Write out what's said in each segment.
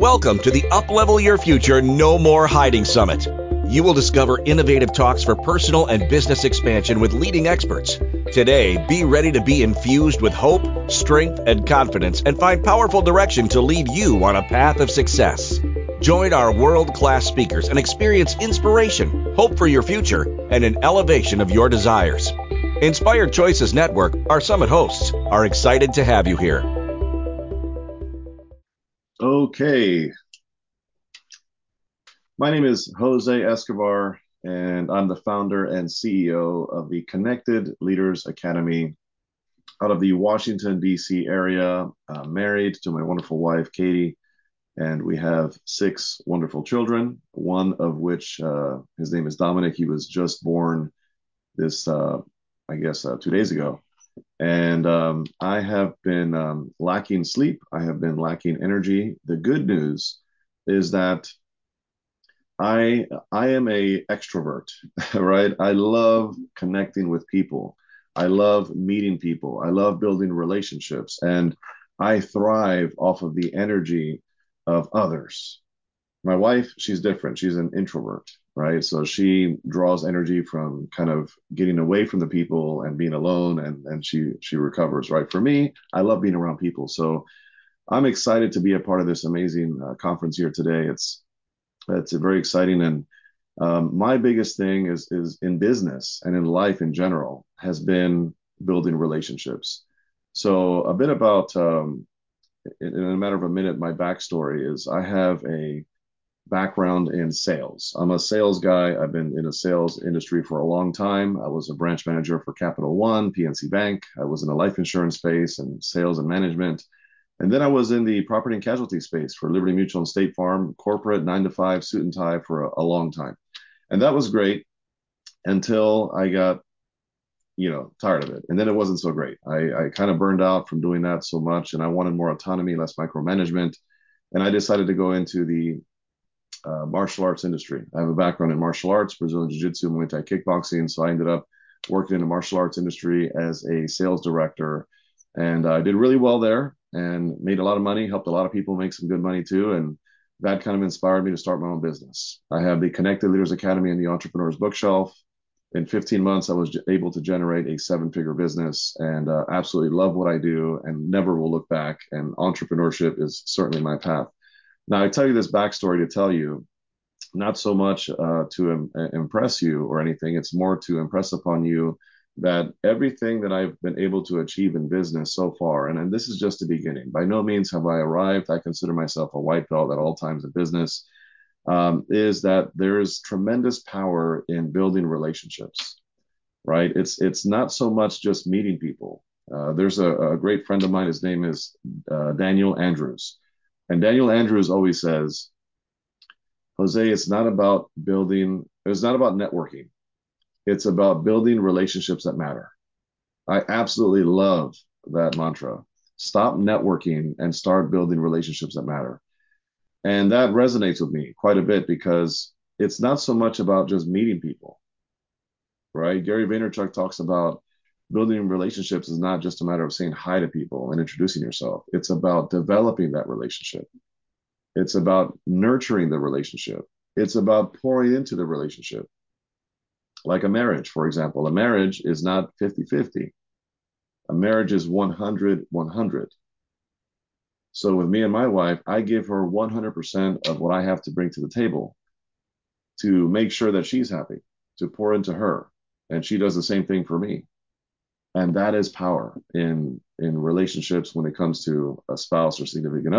Welcome to the Uplevel Your Future No More Hiding Summit. You will discover innovative talks for personal and business expansion with leading experts. Today, be ready to be infused with hope, strength, and confidence and find powerful direction to lead you on a path of success. Join our world-class speakers and experience inspiration, hope for your future, and an elevation of your desires. Inspired Choices Network, our summit hosts, are excited to have you here. Okay. My name is Jose Escobar, and I'm the founder and CEO of the Connected Leaders Academy out of the Washington, D.C. area. I'm married to my wonderful wife, Katie, and we have 6 wonderful children, one of which, his name is Dominic. He was just born this, 2 days ago. And I have been lacking sleep. I have been lacking energy. The good news is that I am a extrovert, right? I love connecting with people. I love meeting people. I love building relationships, and I thrive off of the energy of others. My wife, she's different. She's an introvert, right? So she draws energy from kind of getting away from the people and being alone, and she recovers, right? For me, I love being around people. So I'm excited to be a part of this amazing conference here today. It's very exciting, and my biggest thing is in business and in life in general has been building relationships. So a bit about in a matter of a minute, my backstory is I have a background in sales. I'm a sales guy. I've been in the sales industry for a long time. I was a branch manager for Capital One, PNC Bank. I was in the life insurance space and sales and management. And then I was in the property and casualty space for Liberty Mutual and State Farm, corporate 9 to 5, suit and tie for a long time. And that was great until I got, tired of it. And then it wasn't so great. I kind of burned out from doing that so much, and I wanted more autonomy, less micromanagement. And I decided to go into the martial arts industry. I have a background in martial arts, Brazilian Jiu-Jitsu, Muay Thai kickboxing. So I ended up working in the martial arts industry as a sales director. And I did really well there and made a lot of money, helped a lot of people make some good money too. And that kind of inspired me to start my own business. I have the Connected Leaders Academy and the Entrepreneur's Bookshelf. In 15 months, I was able to generate a 7-figure business and absolutely love what I do and never will look back. And entrepreneurship is certainly my path. Now, I tell you this backstory to tell you, not so much to impress you or anything. It's more to impress upon you that everything that I've been able to achieve in business so far, and this is just the beginning. By no means have I arrived. I consider myself a white belt at all times in business, is that there is tremendous power in building relationships, right? It's not so much just meeting people. There's a great friend of mine. His name is Daniel Andrews. And Daniel Andrews always says, Jose, it's not about networking. It's about building relationships that matter. I absolutely love that mantra. Stop networking and start building relationships that matter. And that resonates with me quite a bit because it's not so much about just meeting people, right? Gary Vaynerchuk talks about building relationships is not just a matter of saying hi to people and introducing yourself. It's about developing that relationship. It's about nurturing the relationship. It's about pouring into the relationship. Like a marriage, for example. A marriage is not 50-50. A marriage is 100-100. So with me and my wife, I give her 100% of what I have to bring to the table to make sure that she's happy, to pour into her. And she does the same thing for me. And that is power in relationships when it comes to a spouse or significant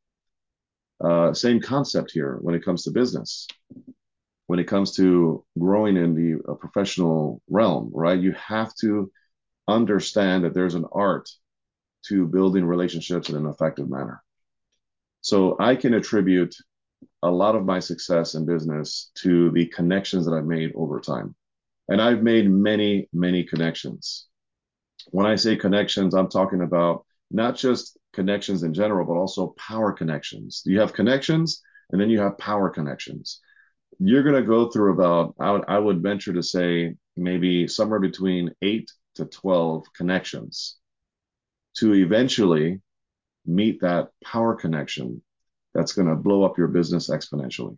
other. Same concept here when it comes to business, when it comes to growing in the professional realm, right? You have to understand that there's an art to building relationships in an effective manner. So I can attribute a lot of my success in business to the connections that I've made over time. And I've made many, many connections. When I say connections, I'm talking about not just connections in general, but also power connections. You have connections and then you have power connections. You're going to go through about, I would venture to say, maybe somewhere between 8 to 12 connections to eventually meet that power connection that's going to blow up your business exponentially.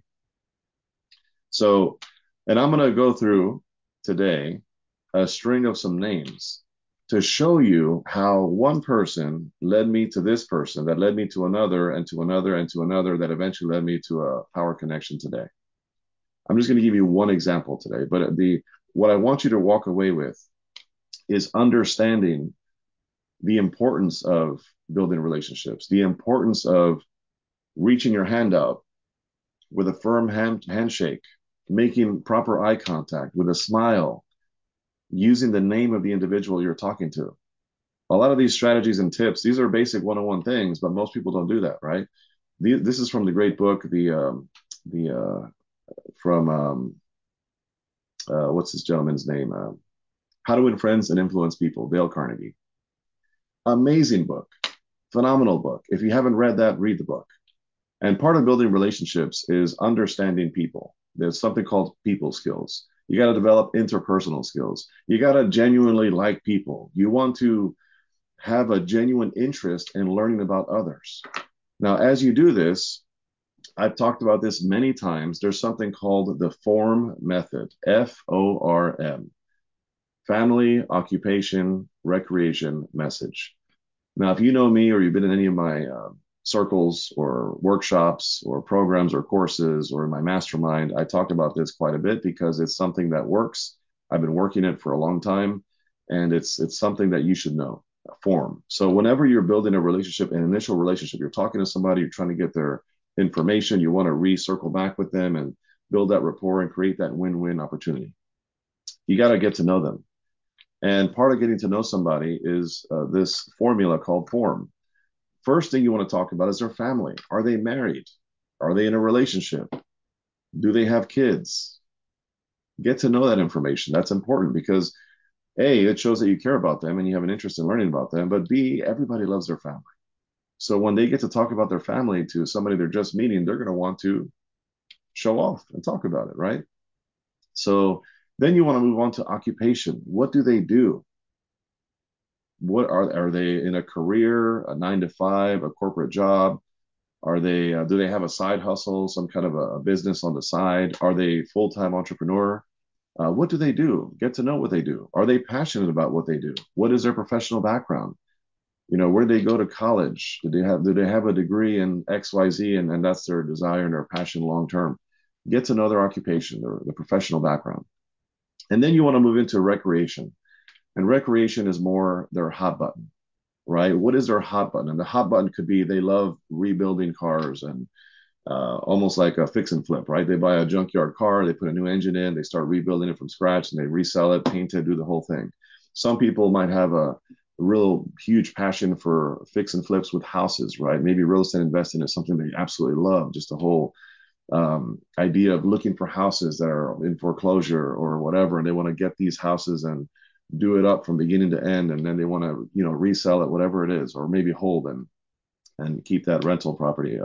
So, and I'm going to go through today a string of some names to show you how one person led me to this person that led me to another and to another and to another that eventually led me to a power connection today. I'm just going to give you one example today, but what I want you to walk away with is understanding the importance of building relationships, the importance of reaching your hand out with a firm handshake, making proper eye contact with a smile, using the name of the individual you're talking to. A lot of these strategies and tips, these are basic one-on-one things, but most people don't do that, right? This is from the great book, the from what's this gentleman's name? How to Win Friends and Influence People, Dale Carnegie. Amazing book, phenomenal book. If you haven't read that, read the book. And part of building relationships is understanding people. There's something called people skills. You got to develop interpersonal skills. You got to genuinely like people. You want to have a genuine interest in learning about others. Now, as you do this, I've talked about this many times. There's something called the FORM method, FORM, family, occupation, recreation, message. Now, if you know me or you've been in any of my circles or workshops or programs or courses or in my mastermind, I talk about this quite a bit because it's something that works. I've been working it for a long time, and it's something that you should know. Form. So whenever you're building a relationship, an initial relationship, you're talking to somebody, you're trying to get their information, you want to recircle back with them and build that rapport and create that win-win opportunity. You got to get to know them. And part of getting to know somebody is this formula called FORM. First thing you want to talk about is their family. Are they married? Are they in a relationship? Do they have kids? Get to know that information. That's important because A, it shows that you care about them and you have an interest in learning about them. But B, everybody loves their family. So when they get to talk about their family to somebody they're just meeting, they're going to want to show off and talk about it, right? So then you want to move on to occupation. What do they do? What are they in a career, a 9 to 5, a corporate job? Are they do they have a side hustle, some kind of a business on the side? Are they full-time entrepreneur? What do they do? Get to know what they do. Are they passionate about what they do? What is their professional background? You know, where do they go to college? Do they have a degree in XYZ and that's their desire and their passion long term? Get to know their occupation, their professional background. And then you want to move into recreation. And recreation is more their hot button, right? What is their hot button? And the hot button could be they love rebuilding cars and almost like a fix and flip, right? They buy a junkyard car, they put a new engine in, they start rebuilding it from scratch, and they resell it, paint it, do the whole thing. Some people might have a real huge passion for fix and flips with houses, right? Maybe real estate investing is something they absolutely love, just the whole idea of looking for houses that are in foreclosure or whatever, and they want to get these houses and do it up from beginning to end, and then they want to, resell it, whatever it is, or maybe hold and keep that rental property,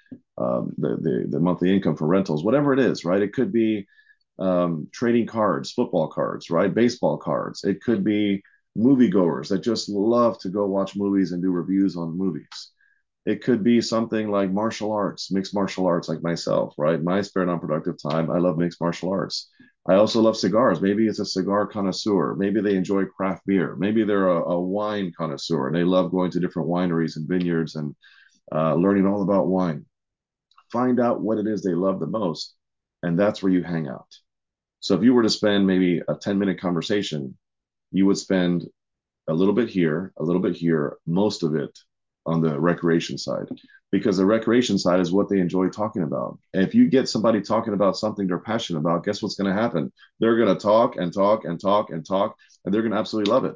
the monthly income for rentals, whatever it is, right? It could be trading cards, football cards, right? Baseball cards. It could be moviegoers that just love to go watch movies and do reviews on movies. It could be something like martial arts, mixed martial arts, like myself, right? My spare non-productive time, I love mixed martial arts. I also love cigars. Maybe it's a cigar connoisseur. Maybe they enjoy craft beer. Maybe they're a wine connoisseur and they love going to different wineries and vineyards and learning all about wine. Find out what it is they love the most, and that's where you hang out. So if you were to spend maybe a 10-minute conversation, you would spend a little bit here, a little bit here, most of it on the recreation side, because the recreation side is what they enjoy talking about. And if you get somebody talking about something they're passionate about, guess what's going to happen? They're going to talk and talk and talk and talk, and they're going to absolutely love it.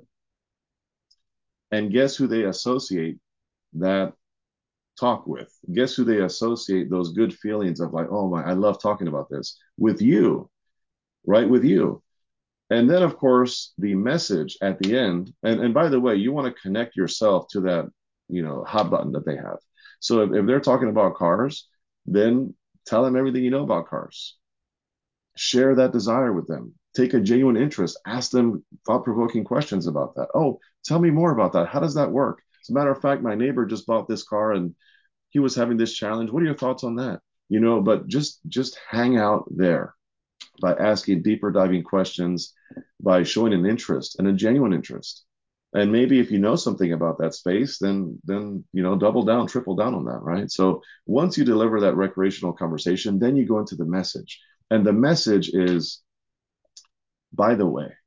And guess who they associate that talk with? Guess who they associate those good feelings of, like, oh my, I love talking about this with you, right? With you. And then, of course, the message at the end. And by the way, you want to connect yourself to that, hot button that they have. So if they're talking about cars, then tell them everything you know about cars. Share that desire with them. Take a genuine interest. Ask them thought-provoking questions about that. Oh, tell me more about that. How does that work? As a matter of fact, my neighbor just bought this car and he was having this challenge. What are your thoughts on that? But just hang out there by asking deeper diving questions, by showing an interest and a genuine interest. And maybe if you know something about that space, then double down, triple down on that, right? So once you deliver that recreational conversation, then you go into the message. And the message is, by the way,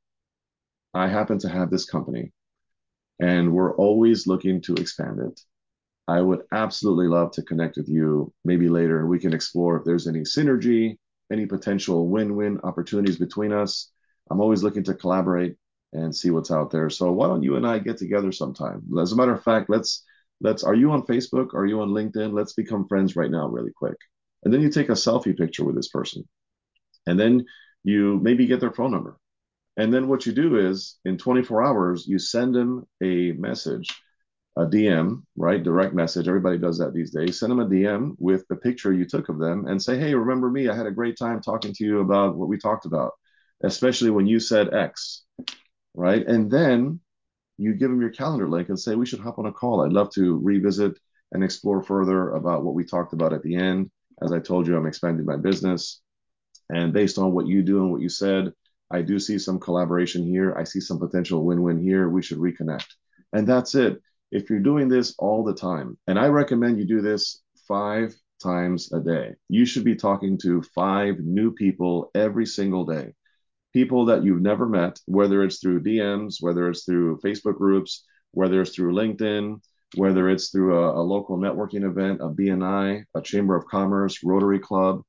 I happen to have this company and we're always looking to expand it. I would absolutely love to connect with you maybe later and we can explore if there's any synergy, any potential win-win opportunities between us. I'm always looking to collaborate and see what's out there. So why don't you and I get together sometime? As a matter of fact, let's are you on Facebook? Are you on LinkedIn? Let's become friends right now really quick. And then you take a selfie picture with this person. And then you maybe get their phone number. And then what you do is in 24 hours, you send them a message, a DM, right? Direct message. Everybody does that these days. Send them a DM with the picture you took of them and say, hey, remember me? I had a great time talking to you about what we talked about, especially when you said X, right? And then you give them your calendar link and say, we should hop on a call. I'd love to revisit and explore further about what we talked about at the end. As I told you, I'm expanding my business. And based on what you do and what you said, I do see some collaboration here. I see some potential win-win here. We should reconnect. And that's it. If you're doing this all the time, and I recommend you do this 5 times a day, you should be talking to 5 new people every single day. People that you've never met, whether it's through DMs, whether it's through Facebook groups, whether it's through LinkedIn, whether it's through a local networking event, a BNI, a Chamber of Commerce, Rotary Club,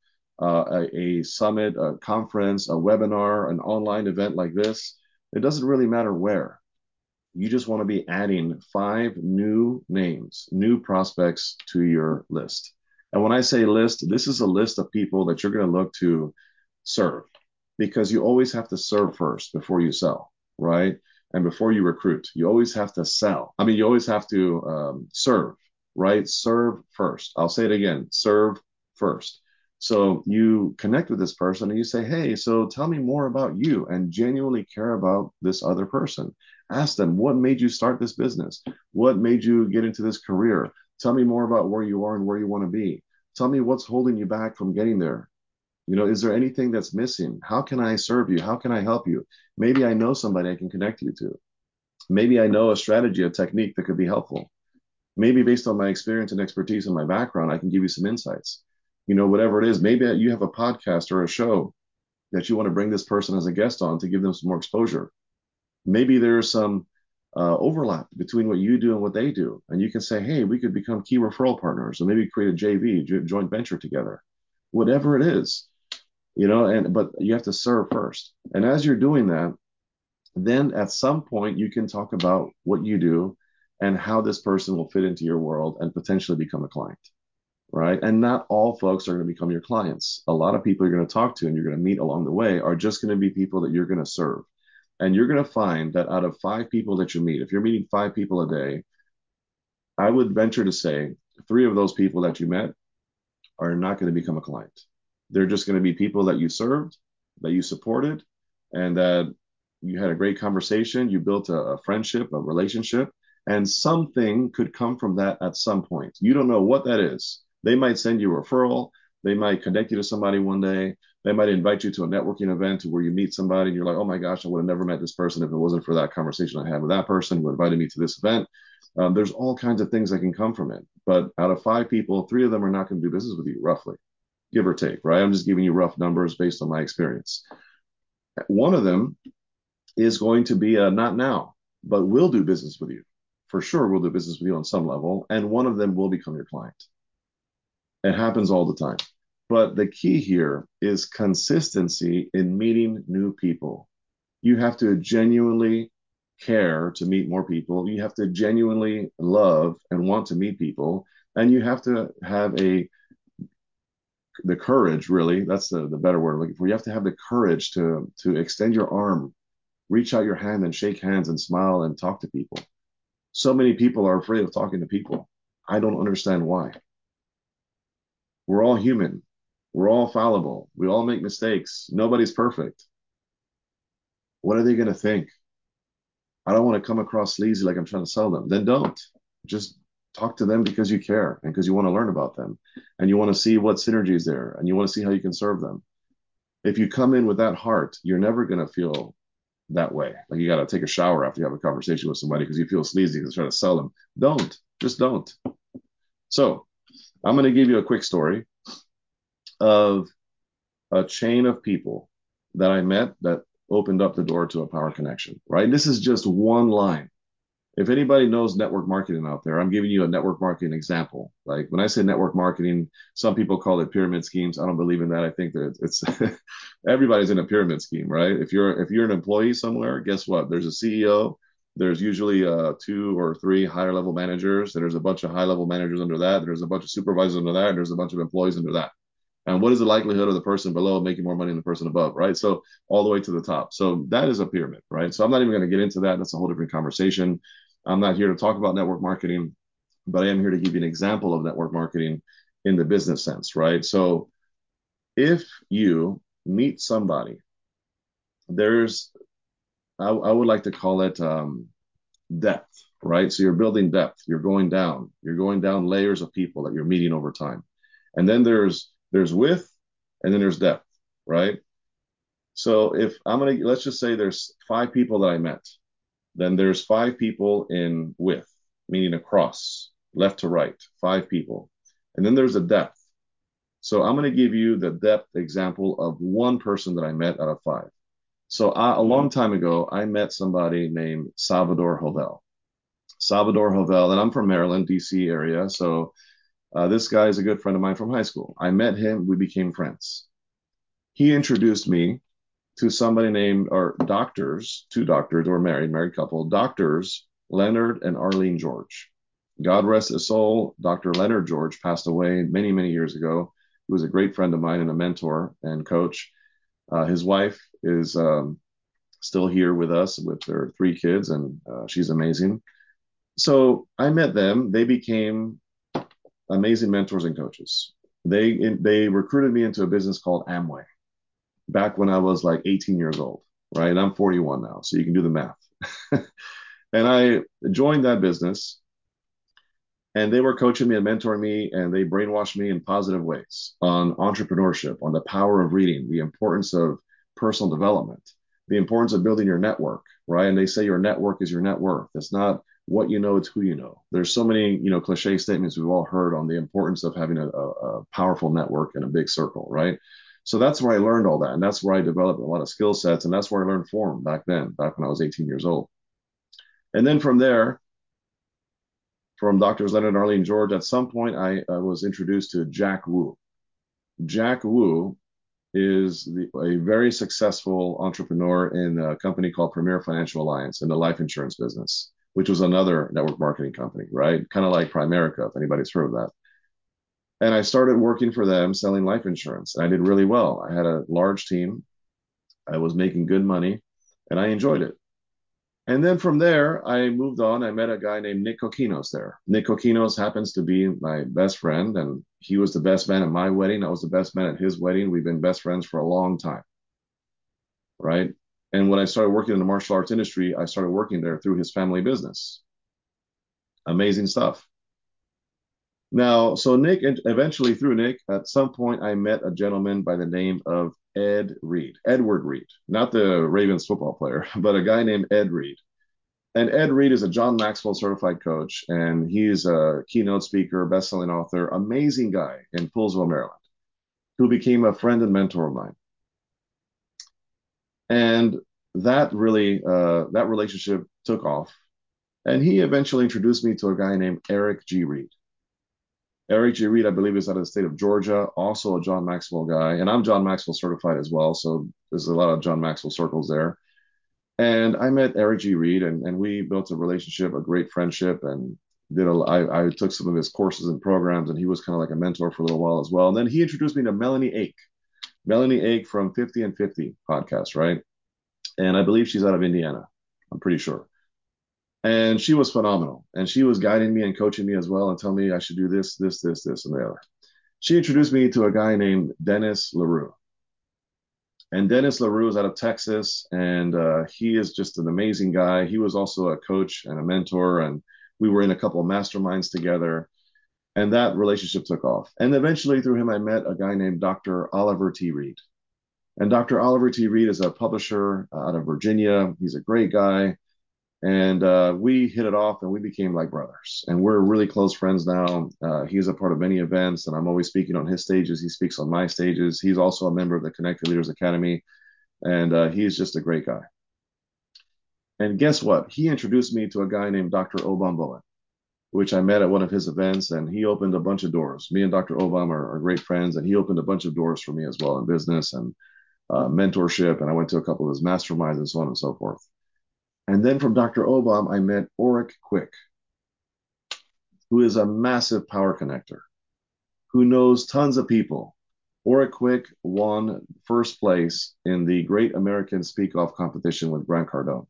a summit, a conference, a webinar, an online event like this. It doesn't really matter where. You just want to be adding 5 new names, new prospects to your list. And when I say list, this is a list of people that you're going to look to serve because you always have to serve first before you sell, right? And before you recruit, you always have to sell. I mean, you always have to serve, right? Serve first. I'll say it again, serve first. So you connect with this person and you say, hey, so tell me more about you and genuinely care about this other person. Ask them, what made you start this business? What made you get into this career? Tell me more about where you are and where you want to be. Tell me what's holding you back from getting there. Is there anything that's missing? How can I serve you? How can I help you? Maybe I know somebody I can connect you to. Maybe I know a strategy, a technique that could be helpful. Maybe based on my experience and expertise and my background, I can give you some insights. Whatever it is, maybe you have a podcast or a show that you want to bring this person as a guest on to give them some more exposure. Maybe there's some overlap between what you do and what they do. And you can say, hey, we could become key referral partners or maybe create a JV, joint venture together. Whatever it is, but you have to serve first. And as you're doing that, then at some point you can talk about what you do and how this person will fit into your world and potentially become a client, right? And not all folks are going to become your clients. A lot of people you're going to talk to and you're going to meet along the way are just going to be people that you're going to serve. And you're going to find that out of 5 people that you meet, if you're meeting 5 people a day, I would venture to say 3 of those people that you met are not going to become a client. They're just going to be people that you served, that you supported, and that you had a great conversation. You built a friendship, a relationship, and something could come from that at some point. You don't know what that is. They might send you a referral. They might connect you to somebody one day. They might invite you to a networking event where you meet somebody and you're like, oh my gosh, I would have never met this person if it wasn't for that conversation I had with that person who invited me to this event. There's all kinds of things that can come from it. But out of 5 people, 3 of them are not going to do business with you, roughly, give or take, right? I'm just giving you rough numbers based on my experience. One of them is going to be a not now, but will do business with you. For sure, will do business with you on some level. And one of them will become your client. It happens all the time. But the key here is consistency in meeting new people. You have to genuinely care to meet more people. You have to genuinely love and want to meet people. And you have to have the courage, really, that's the better word I'm looking for. You have to have the courage to extend your arm, reach out your hand and shake hands and smile and talk to people. So many people are afraid of talking to people. I don't understand why. We're all human. We're all fallible. We all make mistakes. Nobody's perfect. What are they going to think? I don't want to come across sleazy like I'm trying to sell them. Then don't. Just Talk to them because you care and because you want to learn about them and you want to see what synergy is there and you want to see how you can serve them. If you come in with that heart, you're never going to feel that way. Like you got to take a shower after you have a conversation with somebody because you feel sleazy to try to sell them. Don't, just don't. So I'm going to give you a quick story of a chain of people that I met that opened up the door to a power connection, right? This is just one line. If anybody knows network marketing out there, I'm giving you a network marketing example. Like when I say network marketing, some people call it pyramid schemes. I don't believe in that. I think that it's everybody's in a pyramid scheme, right? If you're an employee somewhere, guess what? There's a CEO. There's usually two or three higher level managers. There's a bunch of high level managers under that. There's a bunch of supervisors under that. And there's a bunch of employees under that. And what is the likelihood of the person below making more money than the person above, right? So all the way to the top. So that is a pyramid, right? So I'm not even going to get into that. That's a whole different conversation. I'm not here to talk about network marketing, but I am here to give you an example of network marketing in the business sense, right? So if you meet somebody, there's, I would like to call it depth, right? So you're building depth, you're going down layers of people that you're meeting over time. And then there's width and then there's depth, right? So if let's just say there's five people that I met, then there's five people in width, meaning across, left to right, five people. And then there's a depth. So I'm going to give you the depth example of one person that I met out of five. So a long time ago, I met somebody named Salvador Jovel. Salvador Jovel, and I'm from Maryland, DC area. So this guy is a good friend of mine from high school. I met him, we became friends. He introduced me to somebody named, or doctors, two doctors who were married couple, doctors Leonard and Arlene George. God rest his soul. Dr. Leonard George passed away many, many years ago. He was a great friend of mine and a mentor and coach. His wife is still here with us with their three kids, and she's amazing. So I met them. They became amazing mentors and coaches. They recruited me into a business called Amway back when I was like 18 years old, right? And I'm 41 now, so you can do the math. And I joined that business, and they were coaching me and mentoring me, and they brainwashed me in positive ways on entrepreneurship, on the power of reading, the importance of personal development, the importance of building your network, right? And they say your network is your net worth. It's not what you know, it's who you know. There's so many, cliche statements we've all heard on the importance of having a powerful network and a big circle, right? So that's where I learned all that. And that's where I developed a lot of skill sets. And that's where I learned form back then, back when I was 18 years old. And then from there, from Doctors Leonard and Arlene George, at some point I was introduced to Jack Wu. Jack Wu is a very successful entrepreneur in a company called Premier Financial Alliance in the life insurance business, which was another network marketing company, right? Kind of like Primerica, if anybody's heard of that. And I started working for them selling life insurance. And I did really well. I had a large team. I was making good money and I enjoyed it. And then from there, I moved on. I met a guy named Nick Kokinos there. Nick Kokinos happens to be my best friend, and he was the best man at my wedding. I was the best man at his wedding. We've been best friends for a long time, right? And when I started working in the martial arts industry, I started working there through his family business. Amazing stuff. Now, so Nick, eventually through Nick, at some point, I met a gentleman by the name of Ed Reed, Edward Reed, not the Ravens football player, but a guy named Ed Reed. And Ed Reed is a John Maxwell certified coach, and he's a keynote speaker, best-selling author, amazing guy in Poolsville, Maryland, who became a friend and mentor of mine. And that really, that relationship took off. And he eventually introduced me to a guy named Eric G. Reed. Eric G. Reed, I believe, is out of the state of Georgia, also a John Maxwell guy. And I'm John Maxwell certified as well. So there's a lot of John Maxwell circles there. And I met Eric G. Reed, and we built a relationship, a great friendship, and I took some of his courses and programs, and he was kind of like a mentor for a little while as well. And then he introduced me to Melanie Ake from 50 and 50 podcast, right? And I believe she's out of Indiana. I'm pretty sure. And she was phenomenal. And she was guiding me and coaching me as well and telling me I should do this, this, this, this, and the other. She introduced me to a guy named Dennis LaRue. And Dennis LaRue is out of Texas, and he is just an amazing guy. He was also a coach and a mentor, and We were in a couple of masterminds together, and that relationship took off. And eventually, through him, I met a guy named Dr. Oliver T. Reed. And Dr. Oliver T. Reed is a publisher out of Virginia. He's a great guy. And we hit it off and we became like brothers. And we're really close friends now. He's a part of many events, and I'm always speaking on his stages. He speaks on my stages. He's also a member of the Connected Leaders Academy. And he's just a great guy. And guess what? He introduced me to a guy named Dr. Obam Bowen, which I met at one of his events, and he opened a bunch of doors. Me and Dr. Obam are great friends, and he opened a bunch of doors for me as well in business and mentorship. And I went to a couple of his masterminds and so on and so forth. And then from Dr. Obam, I met Oric Quick, who is a massive power connector, who knows tons of people. Oric Quick won first place in the Great American Speak Off competition with Grant Cardone.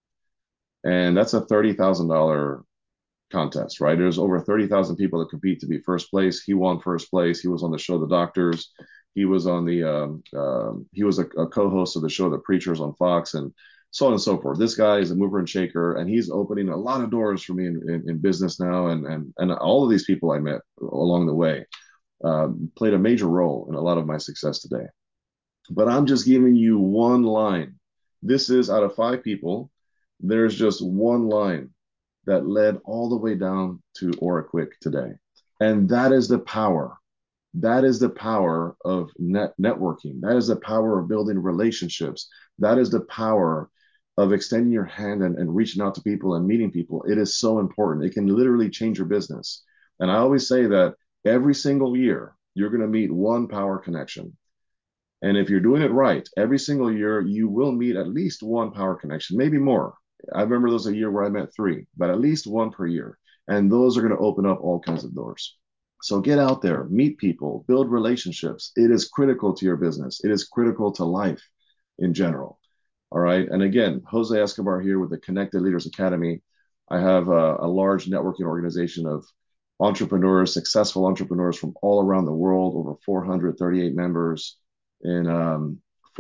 And that's a $30,000 contest, right? There's over 30,000 people that compete to be first place. He won first place. He was on the show The Doctors. He was on he was a co-host of the show The Preachers on Fox, and so on and so forth. This guy is a mover and shaker, and he's opening a lot of doors for me in business now. And all of these people I met along the way played a major role in a lot of my success today. But I'm just giving you one line. This is out of 5 people. There's just one line that led all the way down to Oric Quick today. And that is the power. That is the power of networking. That is the power of building relationships. That is the power of extending your hand and reaching out to people and meeting people. It is so important. It can literally change your business. And I always say that every single year, you're going to meet one power connection. And if you're doing it right, every single year, you will meet at least one power connection, maybe more. I remember there was a year where I met 3, but at least 1 per year. And those are going to open up all kinds of doors. So get out there, meet people, build relationships. It is critical to your business. It is critical to life in general. All right. And again, Jose Escobar here with the Connected Leaders Academy. I have a large networking organization of entrepreneurs, successful entrepreneurs from all around the world, over 438 members in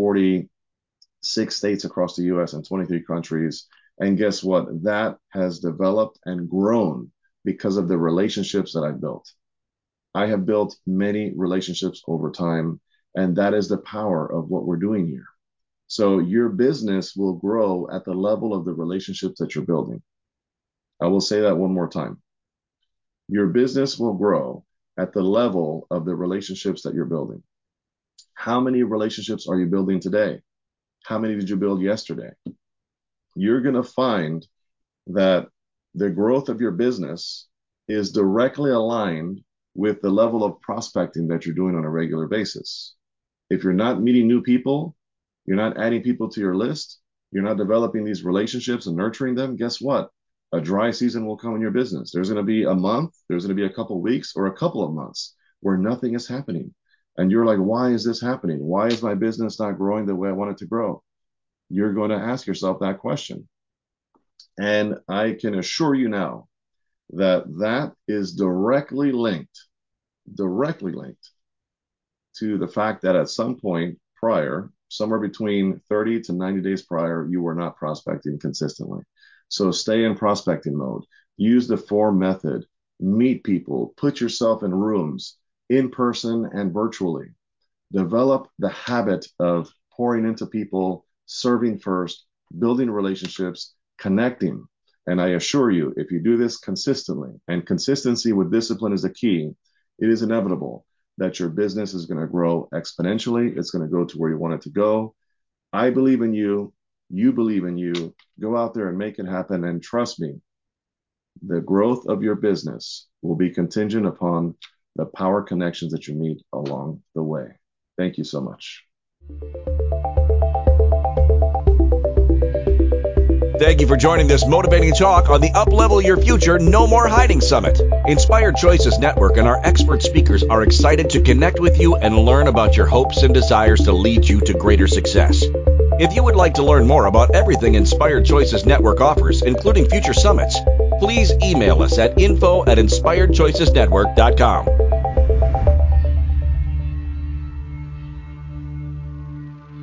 46 states across the US and 23 countries. And guess what? That has developed and grown because of the relationships that I've built. I have built many relationships over time, and that is the power of what we're doing here. So your business will grow at the level of the relationships that you're building. I will say that one more time. Your business will grow at the level of the relationships that you're building. How many relationships are you building today? How many did you build yesterday? You're going to find that the growth of your business is directly aligned with the level of prospecting that you're doing on a regular basis. If you're not meeting new people, you're not adding people to your list, you're not developing these relationships and nurturing them, guess what? A dry season will come in your business. There's going to be a month, there's going to be a couple of weeks or a couple of months where nothing is happening. And you're like, why is this happening? Why is my business not growing the way I want it to grow? You're going to ask yourself that question. And I can assure you now that that is directly linked to the fact that at some point prior, somewhere between 30 to 90 days prior, you were not prospecting consistently. So stay in prospecting mode. Use the FORM method. Meet people. Put yourself in rooms, in person and virtually. Develop the habit of pouring into people, serving first, building relationships, connecting. And I assure you, if you do this consistently, and consistency with discipline is the key, it is inevitable that your business is going to grow exponentially. It's going to go to where you want it to go. I believe in you. You believe in you. Go out there and make it happen. And trust me, the growth of your business will be contingent upon the power connections that you meet along the way. Thank you so much. Thank you for joining this motivating talk on the Uplevel Your Future No More Hiding Summit. Inspired Choices Network and our expert speakers are excited to connect with you and learn about your hopes and desires to lead you to greater success. If you would like to learn more about everything Inspired Choices Network offers, including future summits, please email us at info@inspiredchoicesnetwork.com.